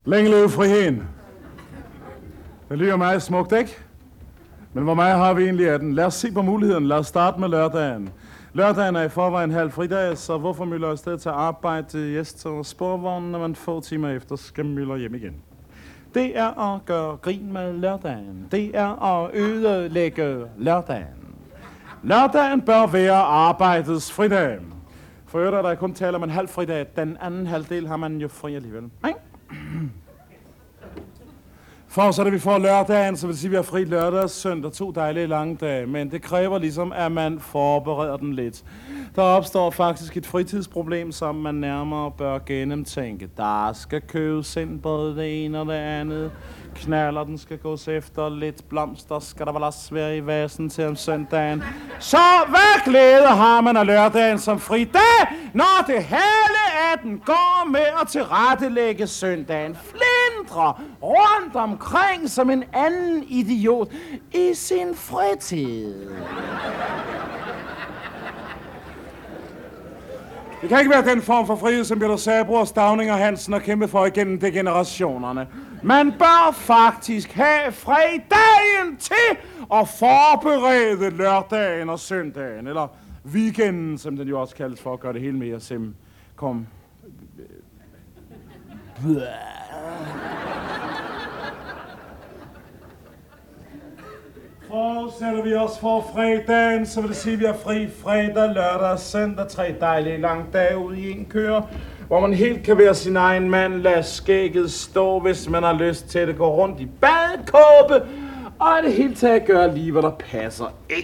Længe leve friheden. Det lyder meget smukt, ikke? Men hvor meget har vi egentlig af den? Lad os se på muligheden. Lad os starte med lørdagen. Lørdagen er i forvejen halv fridag, så hvorfor mylder jeg afsted til arbejde, gæster og sporvognen, når man få timer efter skal mylder hjem igen? Det er at gøre grin med lørdagen. Det er at ødelægge lørdagen. Lørdagen bør være arbejdets fridag. For øvrigt er der kun tale om en halv fridag. Den anden halvdel har man jo fri alligevel. Forudsat at vi får lørdagen, så vil det sige, at vi har fri lørdag og søndag, 2 dejlige lange dage. Men det kræver ligesom, at man forbereder den lidt. Der opstår faktisk et fritidsproblem, som man nærmere bør gennemtænke. Der skal købes ind både det ene og det andet. Knaller, den skal gås efter lidt blomster, skal der vel også være i vasen til om søndagen. Så hvad glæde har man af lørdagen som fridag, når det hele af den går med at tilrettelægge søndagen. Flindrer rundt omkring som en anden idiot i sin fritid. Det kan ikke være den form for frihed, som Peter Sabro, Stauning og Hansen har kæmpet for igennem degenerationerne. Man bør faktisk have fredagen til at forberede lørdagen og søndagen, eller weekenden, som den jo også kaldes for at gøre det hele mere kom. Forudsætter vi os for fredagen, så vil det sige, at vi har fri fredag, lørdag og søndag, 3 dejlige lange dage ude i en køre, hvor man helt kan være sin egen mand, lade skægget stå, hvis man har lyst til at gå rundt i badekåbe, og i det hele taget gøre lige, hvad der passer ind.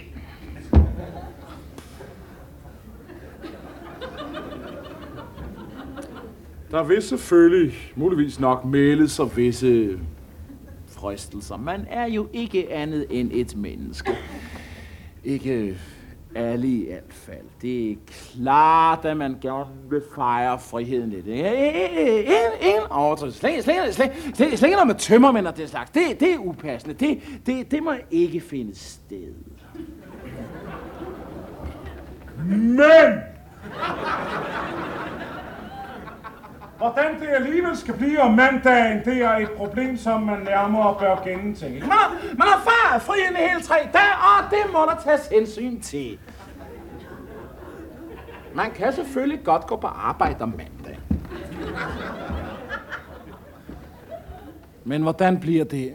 Der vil selvfølgelig muligvis nok melde sig visse fristelser. Man er jo ikke andet end et menneske. Ikke alle i alt fald. Det er klart, at man gerne vil fejre friheden lidt. Ingen overdrivelse. Slet ikke noget med tømmermænd og det slags. Det er upassende. Det må ikke finde sted. Men! Hvordan det alligevel skal blive om mandagen, det er et problem, som man nærmere bør gennemtænke. Man har fejret friheden i hele 3 dage, og det må der tages hensyn til. Man kan selvfølgelig godt gå på arbejde om mandag. Men hvordan bliver det?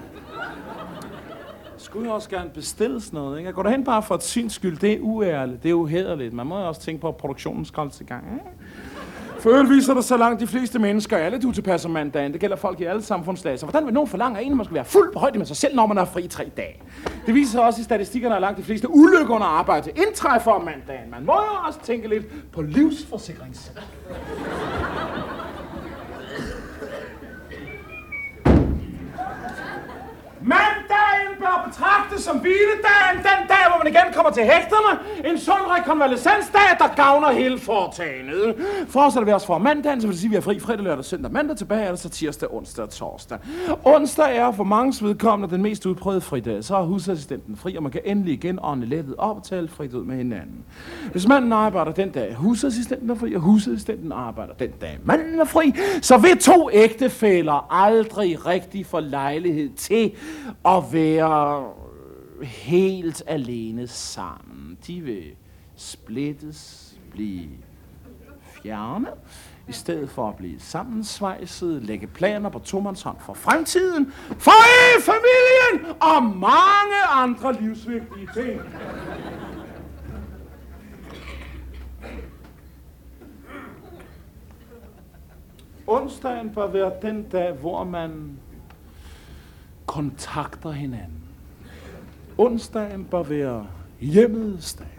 Skulle jeg også gerne bestille sådan noget, ikke? Jeg går derhen bare for et syns skyld. Det er uærligt, det er uhæderligt. Man må jo også tænke på, at produktionen skal holdes i gang, ikke? For øvrigt viser der så langt de fleste mennesker, alle du tilpasser mandagen. Det gælder folk i alle samfundslag. Så hvordan vil nogen forlange, at en, man skal være fuld på højde med sig selv, når man har fri 3 dage? Det viser sig også i statistikkerne, at langt de fleste ulykker under arbejde indtræffer om mandagen. Man må jo også tænke lidt på livsforsikrings. Mandagen bør betragtes som hviledagen, den dag, hvor man igen kommer til hægterne. En sund rekonvalescensdag, der gavner hele foretagendet. Fortsætter vi også for mandagen, så vil det sige, at vi har fri fredag, lørdag, søndag, mandag. Tilbage er det så tirsdag, onsdag og torsdag. Onsdag er for manges vedkommende den mest udprøvede fridag. Så er husassistenten fri, og man kan endelig igen ånde lettet op og tale frit ud med hinanden. Hvis manden arbejder den dag, husassistenten er fri, og husassistenten arbejder den dag, manden er fri, så vil 2 ægtefæller aldrig rigtig få lejlighed til at være helt alene sammen. De vil splittes, blive fjernet, i stedet for at blive sammensvejset, lægge planer på tomandshånd for fremtiden, for familien og mange andre livsvigtige ting. Onsdagen bør være den dag, hvor man kontakter hinanden. Onsdagen bør være hjemmets dag.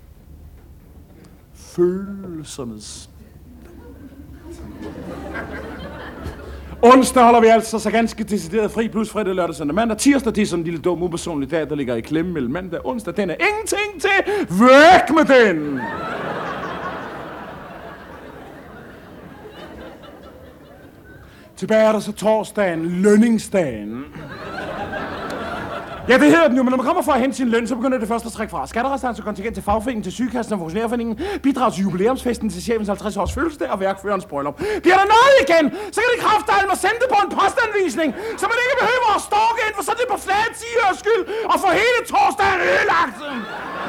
Følelsernes. Onsdag holder vi altså så ganske decideret fri, plus fredag, lørdag, søndag, mandag. Tirsdag, det er sådan en lille dum, upersonlig dag, der ligger i klemme mellem mandag og onsdag. Den er ingenting til. Væk med den! Tilbage er der så torsdagen, lønningsdagen. Ja, det hedder den jo, men når man kommer for at hente sin løn, så begynder det først at trække fra. Skatterestance, kontingent til fagforeningen, til sygekassen og funktionærforeningen, bidrag til jubilæumsfesten, til chefens 50 års fødselsdag og værkførens bryllup. Bliver der noget igen, så kan det kraftedeme at sende det på en postanvisning, så man ikke behøver at stalke ind, for så er det på flade 10 års skyld og få hele torsdagen ødelagt.